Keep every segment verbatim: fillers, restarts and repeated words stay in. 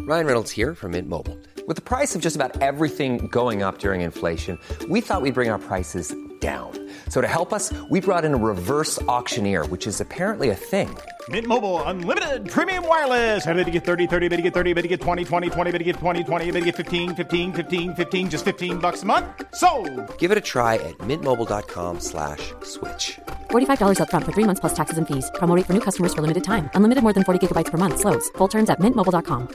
Ryan Reynolds here from Mint Mobile. With the price of just about everything going up during inflation, we thought we'd bring our prices down. So to help us, we brought in a reverse auctioneer, which is apparently a thing. Mint Mobile Unlimited Premium Wireless. How to get thirty, thirty, how to get thirty, how to get twenty, twenty, twenty, how to get twenty, twenty, how to get fifteen, fifteen, fifteen, fifteen, just fifteen bucks a month? Sold! Give it a try at mintmobile.com slash switch. forty-five dollars up front for three months plus taxes and fees. Promo rate for new customers for limited time. Unlimited more than forty gigabytes per month. Slows full terms at mint mobile dot com.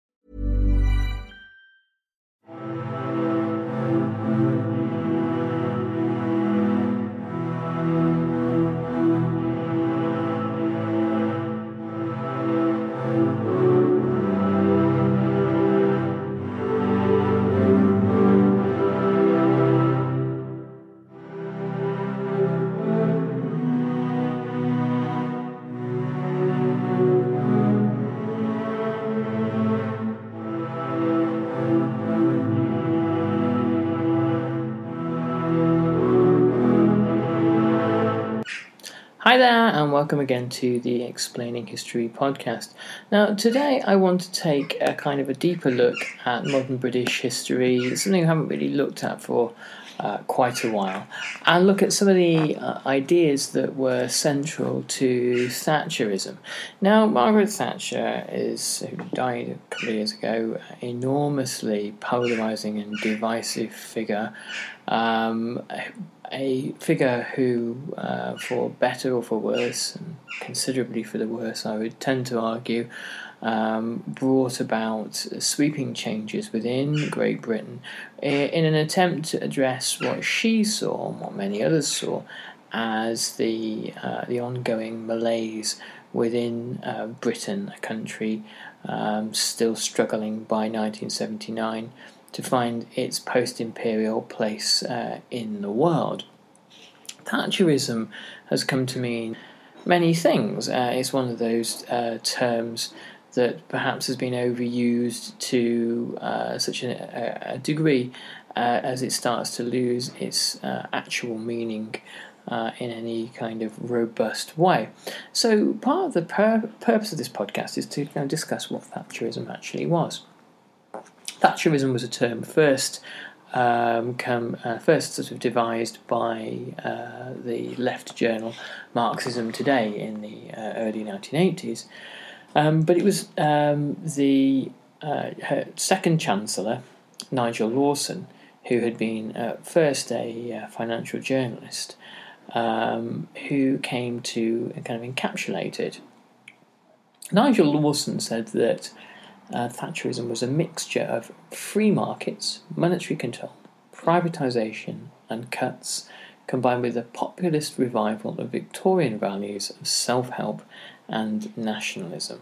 Hi there, and welcome again to the Explaining History podcast. Now, today I want to take a kind of a deeper look at modern British history. It's something I haven't really looked at for uh, quite a while, and look at some of the uh, ideas that were central to Thatcherism. Now, Margaret Thatcher is, who died a couple of years ago, enormously polarising and divisive figure. Um, a figure who, uh, for better or for worse, and considerably for the worse, I would tend to argue, um, brought about sweeping changes within Great Britain in an attempt to address what she saw, and what many others saw, as the uh, the ongoing malaise within uh, Britain, a country um, still struggling by nineteen seventy-nine to find its post-imperial place uh, in the world. Thatcherism has come to mean many things. Uh, it's one of those uh, terms that perhaps has been overused to uh, such a, a degree uh, as it starts to lose its uh, actual meaning uh, in any kind of robust way. So part of the pur- purpose of this podcast is to you know, discuss what Thatcherism actually was. Thatcherism was a term first um, come uh, first sort of devised by uh, the left journal Marxism Today in the uh, early nineteen eighties, um, but it was um, the uh, her second Chancellor, Nigel Lawson, who had been at first a uh, financial journalist, um, who came to kind of encapsulate it. Nigel Lawson said that Uh, Thatcherism was a mixture of free markets, monetary control, privatisation and cuts, combined with a populist revival of Victorian values of self-help and nationalism.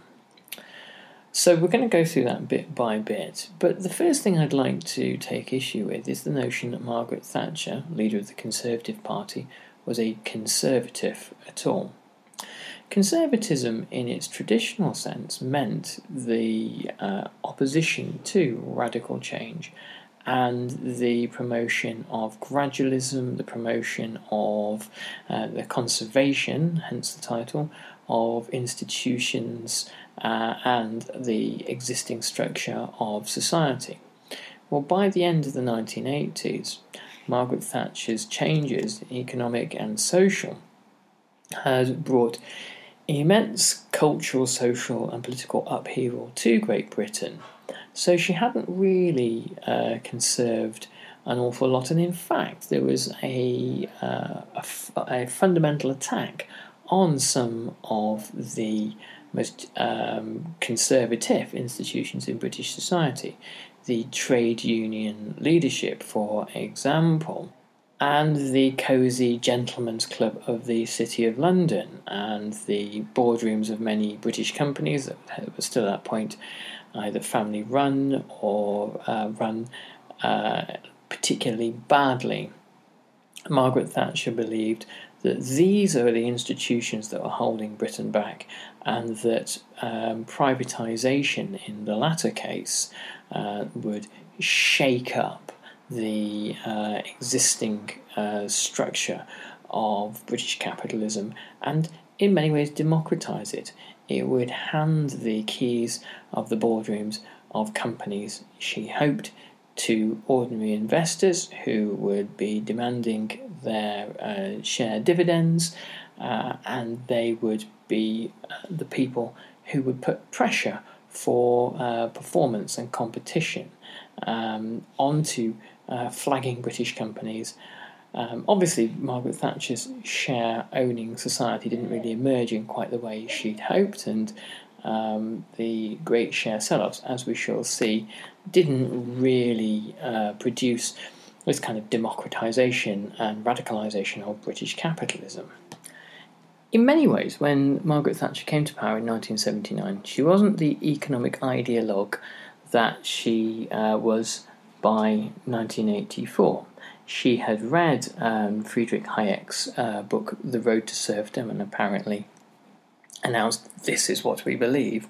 So we're going to go through that bit by bit, but the first thing I'd like to take issue with is the notion that Margaret Thatcher, leader of the Conservative Party, was a conservative at all. Conservatism, in its traditional sense, meant the uh, opposition to radical change and the promotion of gradualism, the promotion of uh, the conservation, hence the title, of institutions uh, and the existing structure of society. Well, by the end of the nineteen eighties, Margaret Thatcher's changes, economic and social, had brought immense cultural, social and political upheaval to Great Britain. So she hadn't really uh, conserved an awful lot, and in fact there was a, uh, a, f- a fundamental attack on some of the most um, conservative institutions in British society. The trade union leadership, for example, and the cosy gentlemen's club of the City of London, and the boardrooms of many British companies that were still at that point either family run or uh, run uh, particularly badly. Margaret Thatcher believed that these are the institutions that were holding Britain back, and that um, privatisation in the latter case uh, would shake up the uh, existing uh, structure of British capitalism and in many ways democratise it. It would hand the keys of the boardrooms of companies, she hoped, to ordinary investors who would be demanding their uh, share dividends, uh, and they would be uh, the people who would put pressure for uh, performance and competition um, onto uh, flagging British companies. Um, obviously, Margaret Thatcher's share-owning society didn't really emerge in quite the way she'd hoped, and um, the great share sell-offs, as we shall see, didn't really uh, produce this kind of democratisation and radicalisation of British capitalism. In many ways, when Margaret Thatcher came to power in nineteen seventy-nine, she wasn't the economic ideologue that she uh, was by nineteen eighty-four. She had read um, Friedrich Hayek's uh, book, The Road to Serfdom, and apparently announced, "This is what we believe."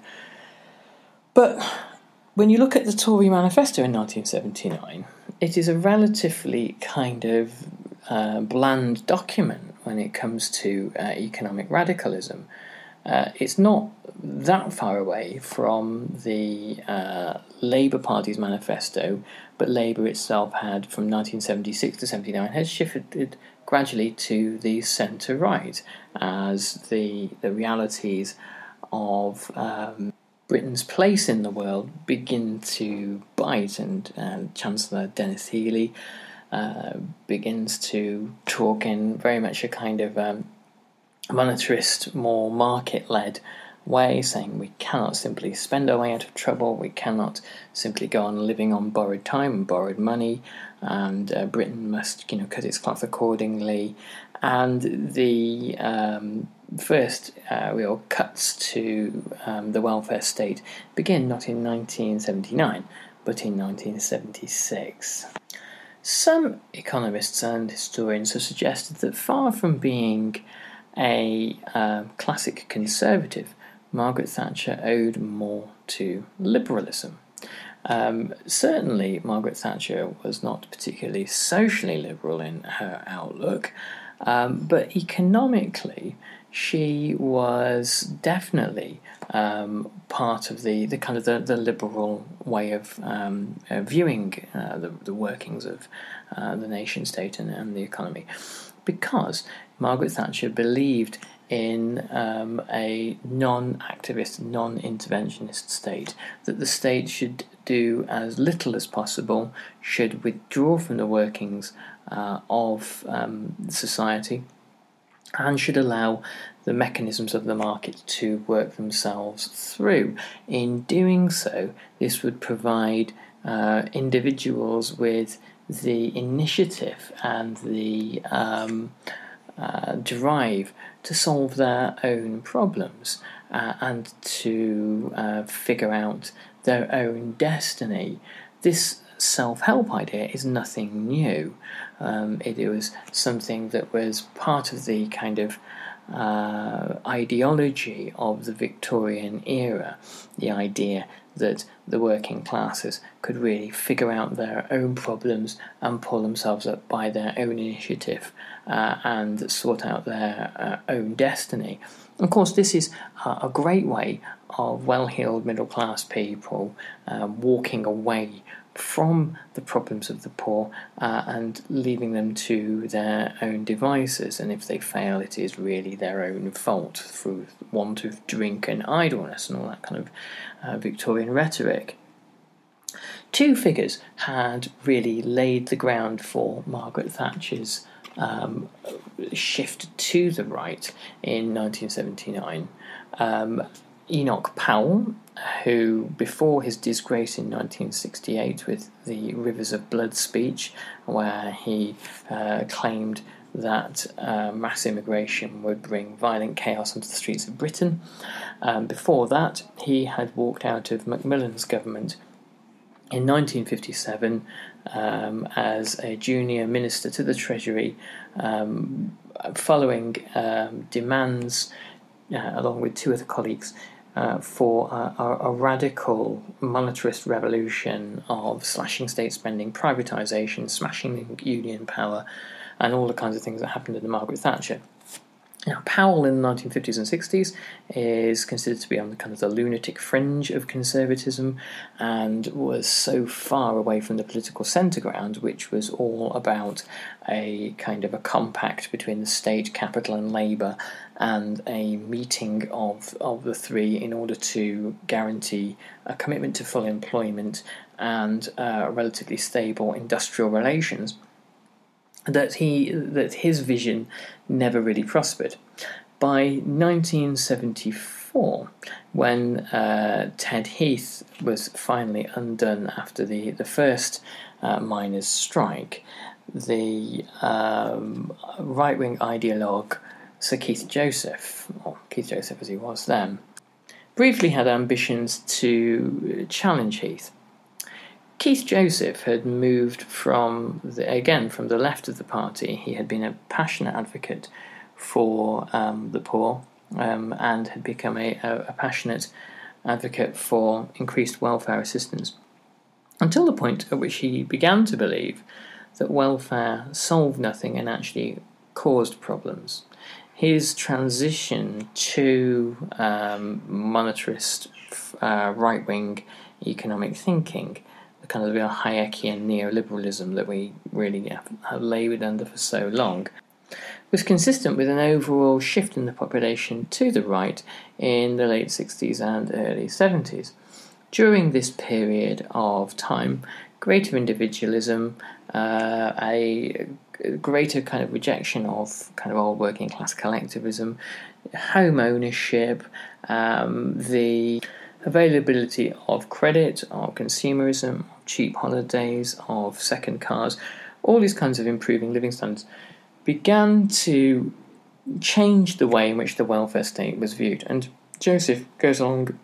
But when you look at the Tory manifesto in nineteen seventy-nine, it is a relatively kind of uh, bland document when it comes to uh, economic radicalism. Uh, it's not that far away from the uh, Labour Party's manifesto, but Labour itself had, from nineteen seventy-six to seventy-nine, had shifted gradually to the centre-right as the, the realities of um, Britain's place in the world begin to bite, and uh, Chancellor Denis Healey uh, begins to talk in very much a kind of um, monetarist, more market-led way, saying we cannot simply spend our way out of trouble, we cannot simply go on living on borrowed time and borrowed money, and uh, Britain must, you know, cut its cloth accordingly. And the um, first uh, real cuts to um, the welfare state begin not in nineteen seventy-nine, but in nineteen seventy-six. Some economists and historians have suggested that far from being a uh, classic conservative, Margaret Thatcher owed more to liberalism. Um, certainly, Margaret Thatcher was not particularly socially liberal in her outlook, um, but economically, she was definitely um, part of the, the kind of the, the liberal way of um, uh, viewing uh, the, the workings of uh, the nation state and, and the economy, because Margaret Thatcher believed in um, a non-activist, non-interventionist state, that the state should do as little as possible, should withdraw from the workings uh, of um, society, and should allow the mechanisms of the market to work themselves through. In doing so, this would provide uh, individuals with the initiative and the um, uh, drive to solve their own problems uh, and to uh, figure out their own destiny. This self-help idea is nothing new. Um, it, it was something that was part of the kind of uh, ideology of the Victorian era, the idea that the working classes could really figure out their own problems and pull themselves up by their own initiative uh, and sort out their uh, own destiny. Of course, this is uh, a great way of well-heeled middle-class people uh, walking away from the problems of the poor uh, and leaving them to their own devices, and if they fail, it is really their own fault through want of drink and idleness and all that kind of uh, Victorian rhetoric. Two figures had really laid the ground for Margaret Thatcher's um, shift to the right in nineteen seventy-nine. Um, Enoch Powell, who, before his disgrace in nineteen sixty-eight with the Rivers of Blood speech, where he uh, claimed that uh, mass immigration would bring violent chaos onto the streets of Britain. Um, before that, he had walked out of Macmillan's government in nineteen fifty-seven um, as a junior minister to the Treasury, um, following um, demands, uh, along with two other colleagues, Uh, for uh, a, a radical monetarist revolution of slashing state spending, privatisation, smashing union power, and all the kinds of things that happened under Margaret Thatcher. Now, Powell in the nineteen fifties and sixties is considered to be on the kind of the lunatic fringe of conservatism and was so far away from the political centre ground, which was all about a kind of a compact between the state, capital and labour, and a meeting of, of the three in order to guarantee a commitment to full employment and uh, relatively stable industrial relations, that he that his vision never really prospered. By nineteen seventy-four, when uh, Ted Heath was finally undone after the, the first uh, miners' strike, the um, right-wing ideologue Sir Keith Joseph, or Keith Joseph as he was then, briefly had ambitions to challenge Heath. Keith Joseph had moved from, the, again, from the left of the party. He had been a passionate advocate for um, the poor um, and had become a, a, a passionate advocate for increased welfare assistance, until the point at which he began to believe that welfare solved nothing and actually caused problems. His transition to um, monetarist uh, right-wing economic thinking, the kind of real Hayekian neoliberalism that we really have, have laboured under for so long, was consistent with an overall shift in the population to the right in the late sixties and early seventies. During this period of time, greater individualism, uh, a greater kind of rejection of kind of old working class collectivism, home ownership, um, the availability of credit, of consumerism, cheap holidays, of second cars, all these kinds of improving living standards began to change the way in which the welfare state was viewed. And Joseph goes along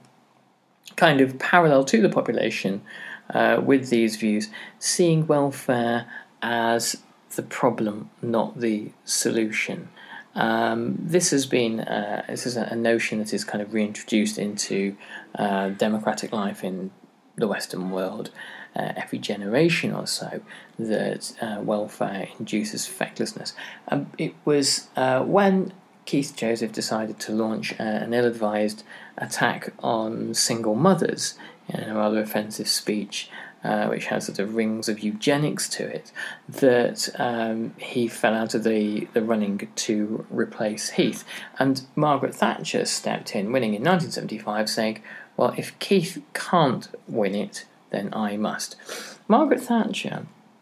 kind of parallel to the population uh, with these views, seeing welfare as the problem, not the solution. Um, this has been uh, this is a notion that is kind of reintroduced into uh, democratic life in the Western world uh, every generation or so, that uh, welfare induces fecklessness. Um, it was uh, when Keith Joseph decided to launch uh, an ill-advised attack on single mothers in a rather offensive speech, Uh, which has sort of rings of eugenics to it, that um, he fell out of the, the running to replace Heath. And Margaret Thatcher stepped in, winning in nineteen seventy-five, saying, well, if Keith can't win it, then I must. Margaret Thatcher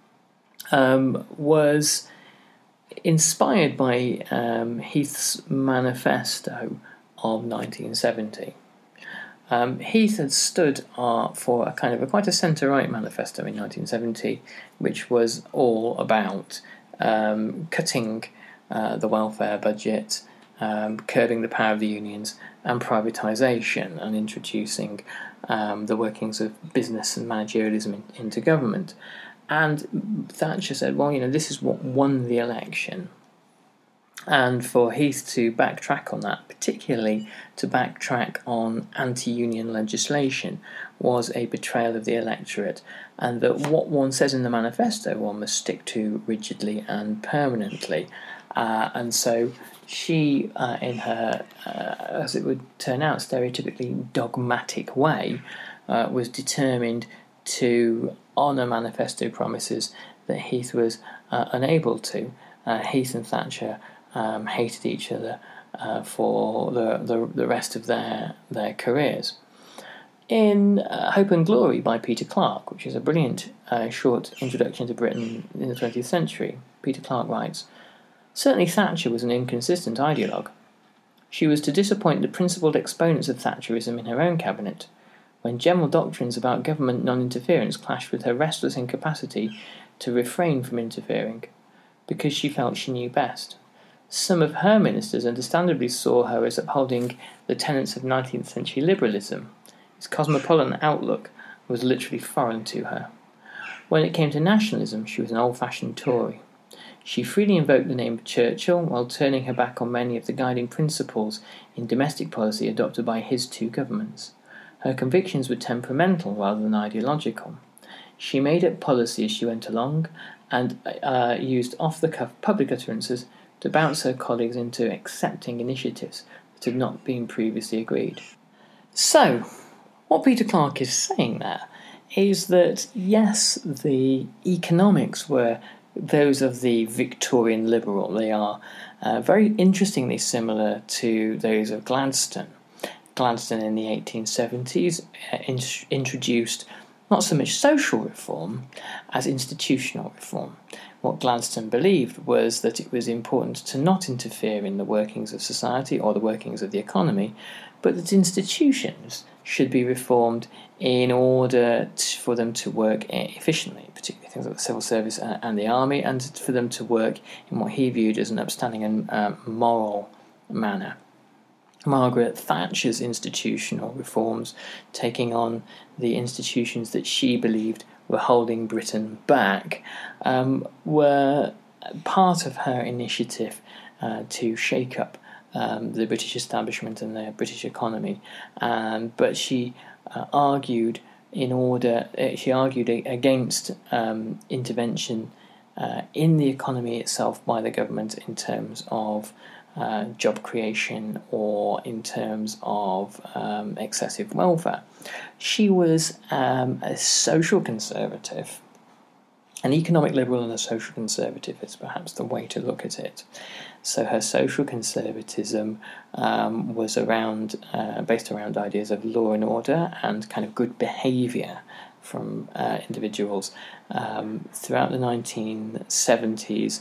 um, was inspired by um, Heath's manifesto of nineteen seventy. Um, Heath had stood uh, for a kind of a quite a centre-right manifesto in nineteen seventy, which was all about um, cutting uh, the welfare budget, um, curbing the power of the unions, and privatisation, and introducing um, the workings of business and managerialism in, into government. And Thatcher said, well, you know, this is what won the election. And for Heath to backtrack on that, particularly to backtrack on anti-union legislation, was a betrayal of the electorate, and that what one says in the manifesto one must stick to rigidly and permanently. Uh, and so she, uh, in her, uh, as it would turn out, stereotypically dogmatic way, uh, was determined to honour manifesto promises that Heath was uh, unable to. Uh, Heath and Thatcher Um, hated each other uh, for the, the the rest of their their careers. In uh, Hope and Glory by Peter Clarke, which is a brilliant uh, short introduction to Britain in the twentieth century, Peter Clarke writes, certainly Thatcher was an inconsistent ideologue. She was to disappoint the principled exponents of Thatcherism in her own cabinet, when general doctrines about government non-interference clashed with her restless incapacity to refrain from interfering, because she felt she knew best. Some of her ministers understandably saw her as upholding the tenets of nineteenth century liberalism. Its cosmopolitan outlook was literally foreign to her. When it came to nationalism, she was an old-fashioned Tory. She freely invoked the name of Churchill while turning her back on many of the guiding principles in domestic policy adopted by his two governments. Her convictions were temperamental rather than ideological. She made up policy as she went along and uh, used off-the-cuff public utterances to bounce her colleagues into accepting initiatives that had not been previously agreed. So, what Peter Clarke is saying there is that, yes, the economics were those of the Victorian liberal. They are uh, very interestingly similar to those of Gladstone. Gladstone in the eighteen seventies uh, in- introduced not so much social reform as institutional reform. What Gladstone believed was that it was important to not interfere in the workings of society or the workings of the economy, but that institutions should be reformed in order to, for them to work efficiently, particularly things like the civil service and the army, and for them to work in what he viewed as an upstanding and um, moral manner. Margaret Thatcher's institutional reforms, taking on the institutions that she believed were holding Britain back, um, were part of her initiative uh, to shake up um, the British establishment and the British economy. Um, but she uh, argued in order, uh, she argued against um, intervention uh, in the economy itself by the government in terms of Uh, job creation or in terms of um, excessive welfare. She was um, a social conservative. An economic liberal and a social conservative is perhaps the way to look at it. So her social conservatism um, was around, uh, based around ideas of law and order and kind of good behaviour from uh, individuals. Um, throughout the nineteen seventies,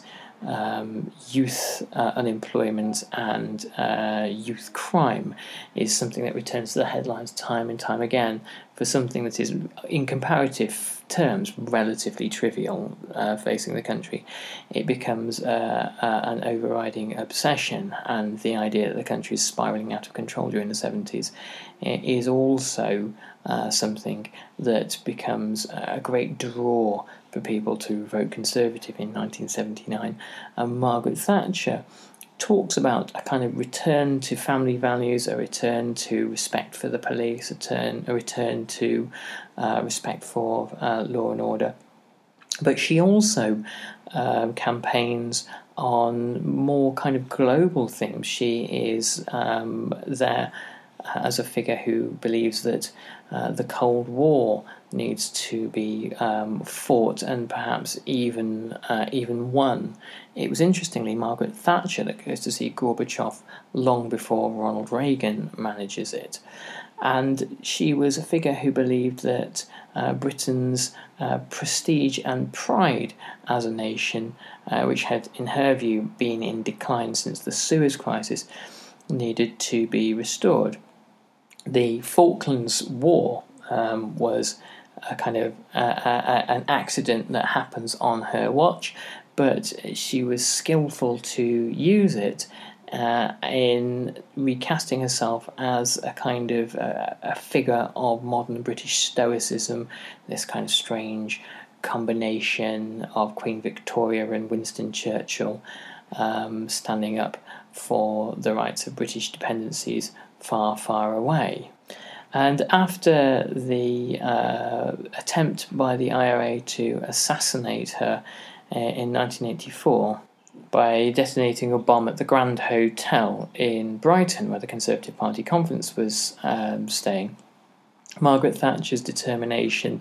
Um, youth uh, unemployment and uh, youth crime is something that returns to the headlines time and time again for something that is, in comparative terms, relatively trivial uh, facing the country. It becomes uh, uh, an overriding obsession, and the idea that the country is spiralling out of control during the seventies is also uh, something that becomes a great draw for people to vote Conservative in nineteen seventy-nine. And Margaret Thatcher talks about a kind of return to family values, a return to respect for the police, a, turn, a return to uh, respect for uh, law and order. But she also uh, campaigns on more kind of global themes. She is um, there as a figure who believes that uh, the Cold War needs to be um, fought and perhaps even uh, even won. It was interestingly Margaret Thatcher that goes to see Gorbachev long before Ronald Reagan manages it. And she was a figure who believed that uh, Britain's uh, prestige and pride as a nation, uh, which had, in her view, been in decline since the Suez Crisis, needed to be restored. The Falklands War um, was a kind of uh, a, an accident that happens on her watch, but she was skillful to use it uh, in recasting herself as a kind of uh, a figure of modern British stoicism, this kind of strange combination of Queen Victoria and Winston Churchill um, standing up for the rights of British dependencies far, far away. And after the uh, attempt by the I R A to assassinate her uh, in nineteen eighty-four by detonating a bomb at the Grand Hotel in Brighton, where the Conservative Party conference was um, staying, Margaret Thatcher's determination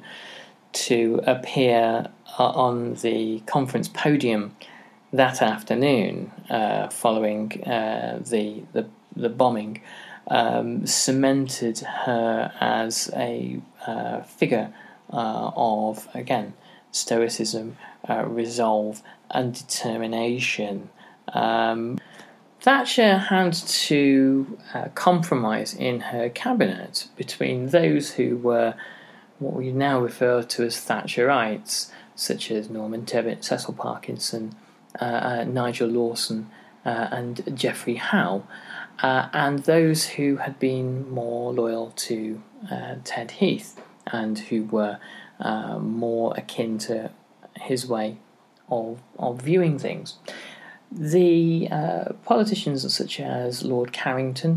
to appear uh, on the conference podium that afternoon uh, following uh, the, the the bombing Um, cemented her as a uh, figure uh, of, again, stoicism, uh, resolve and determination. Um, Thatcher had to uh, compromise in her cabinet between those who were what we now refer to as Thatcherites, such as Norman Tebbit, Cecil Parkinson, uh, uh, Nigel Lawson uh, and Geoffrey Howe, Uh, and those who had been more loyal to uh, Ted Heath and who were uh, more akin to his way of, of viewing things. The uh, politicians such as Lord Carrington,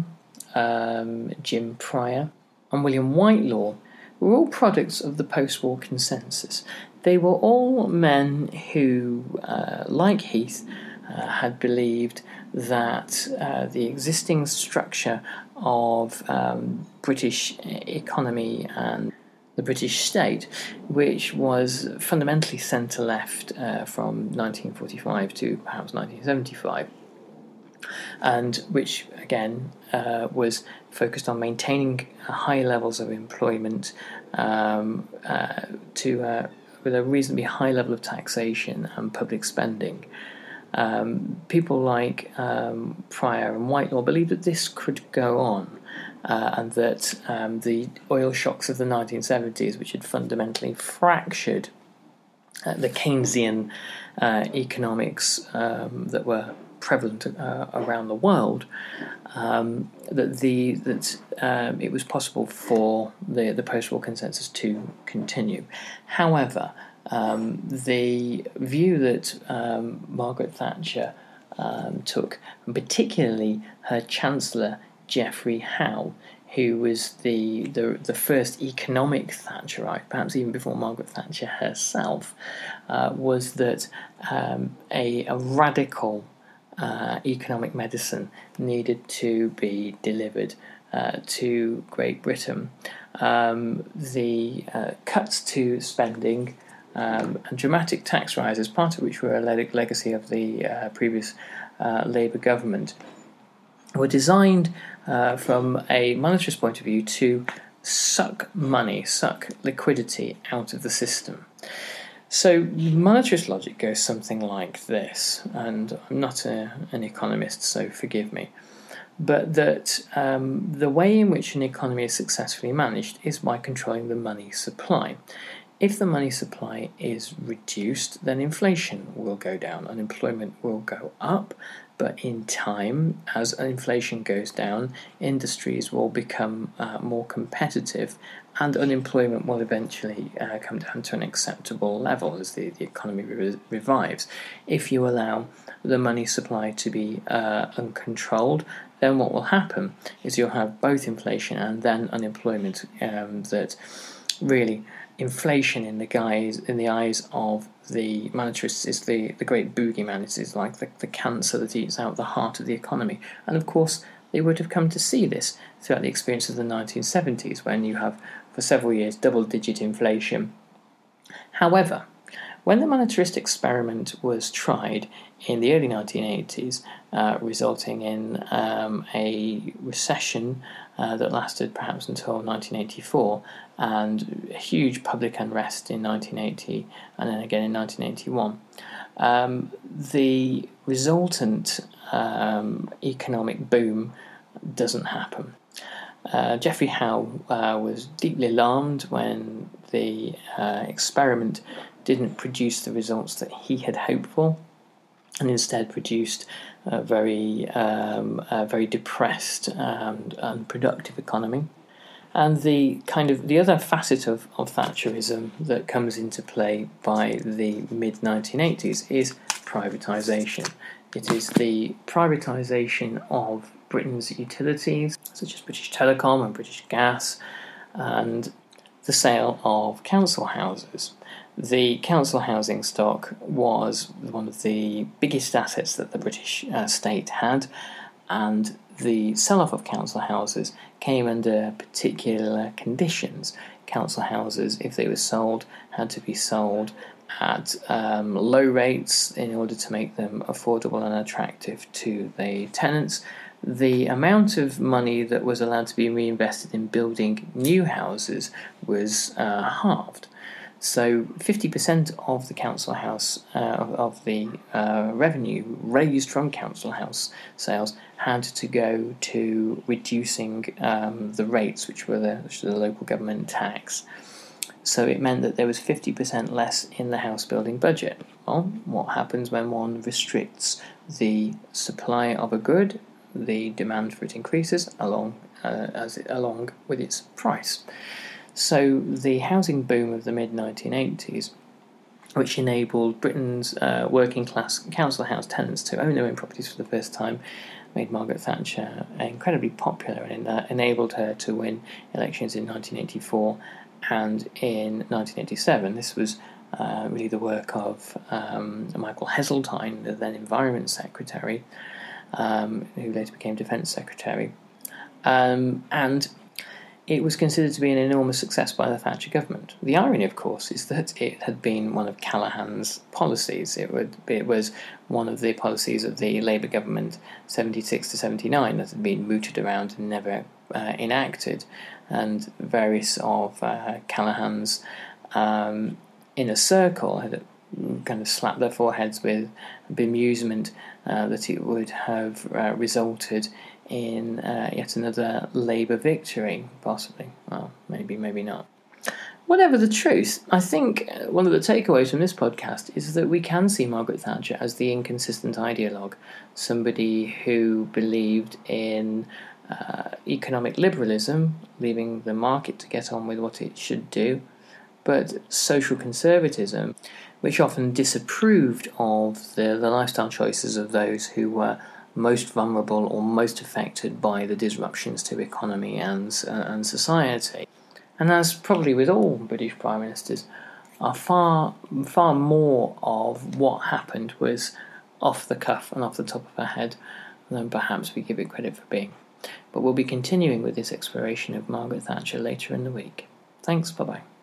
um, Jim Pryor and William Whitelaw were all products of the post-war consensus. They were all men who, uh, like Heath, uh, had believed that uh, the existing structure of um, British economy and the British state, which was fundamentally centre-left uh, from nineteen forty-five to perhaps nineteen seventy-five, and which again uh, was focused on maintaining high levels of employment um, uh, to uh, with a reasonably high level of taxation and public spending. Um, people like um, Pryor and Whitelaw believed that this could go on, uh, and that um, the oil shocks of the nineteen seventies, which had fundamentally fractured uh, the Keynesian uh, economics um, that were prevalent uh, around the world, um, that the that um, it was possible for the the post-war consensus to continue. However, um, the view that um, Margaret Thatcher um, took, and particularly her Chancellor Geoffrey Howe, who was the, the the first economic Thatcherite, perhaps even before Margaret Thatcher herself, uh, was that um, a, a radical Uh, economic medicine needed to be delivered uh, to Great Britain. Um, the uh, cuts to spending um, and dramatic tax rises, part of which were a leg- legacy of the uh, previous uh, Labour government, were designed uh, from a monetarist point of view to suck money, suck liquidity out of the system. So monetarist logic goes something like this, and I'm not a, an economist, so forgive me, but that um, the way in which an economy is successfully managed is by controlling the money supply. If the money supply is reduced, then inflation will go down, unemployment will go up, but in time, as inflation goes down, industries will become uh, more competitive, and unemployment will eventually uh, come down to an acceptable level as the, the economy re- revives. If you allow the money supply to be uh, uncontrolled, then what will happen is you'll have both inflation and then unemployment um, that really inflation in the guise in the eyes of the monetarists is the, the great boogeyman. It is like the, the cancer that eats out the heart of the economy. And of course, they would have come to see this throughout the experience of the nineteen seventies, when you have, for several years, double-digit inflation. However, when the monetarist experiment was tried in the early nineteen eighties, uh, resulting in um, a recession uh, that lasted perhaps until nineteen eighty-four, and a huge public unrest in nineteen eighty, and then again in nineteen eighty-one, um, the resultant um, economic boom doesn't happen. Uh, Geoffrey Howe uh, was deeply alarmed when the uh, experiment didn't produce the results that he had hoped for, and instead produced a very, um, a very depressed and unproductive economy. And the kind of the other facet of, of Thatcherism that comes into play by the mid nineteen eighties is privatisation. It is the privatisation of Britain's utilities, such as British Telecom and British Gas, and the sale of council houses. The council housing stock was one of the biggest assets that the British uh, state had, and the sell-off of council houses came under particular conditions. Council houses, if they were sold, had to be sold at um, low rates in order to make them affordable and attractive to the tenants. The amount of money that was allowed to be reinvested in building new houses was uh, halved. So fifty percent of the council house, uh, of, of the uh, revenue raised from council house sales had to go to reducing um, the rates, which were the, which were the local government tax. So it meant that there was fifty percent less in the house building budget. Well, what happens when one restricts the supply of a good? The demand for it increases along uh, as it, along with its price. So the housing boom of the mid nineteen eighties, which enabled Britain's uh, working class council house tenants to own their own properties for the first time, made Margaret Thatcher incredibly popular and uh, enabled her to win elections in nineteen eighty-four And in nineteen eighty-seven, this was uh, really the work of um, Michael Heseltine, the then Environment Secretary, um, who later became Defence Secretary. Um, and it was considered to be an enormous success by the Thatcher government. The irony, of course, is that it had been one of Callaghan's policies. It, would, it was one of the policies of the Labour government, seventy-six to seventy-nine, that had been mooted around and never uh, enacted. And various of uh, Callaghan's um, inner circle had kind of slapped their foreheads with bemusement uh, that it would have uh, resulted in uh, yet another Labour victory, possibly. Well, maybe, maybe not. Whatever the truth, I think one of the takeaways from this podcast is that we can see Margaret Thatcher as the inconsistent ideologue, somebody who believed in uh, economic liberalism, leaving the market to get on with what it should do, but social conservatism, which often disapproved of the, the lifestyle choices of those who were most vulnerable or most affected by the disruptions to economy and, uh, and society. And as probably with all British Prime Ministers, are far, far more of what happened was off the cuff and off the top of her head than perhaps we give it credit for being. But we'll be continuing with this exploration of Margaret Thatcher later in the week. Thanks, bye-bye.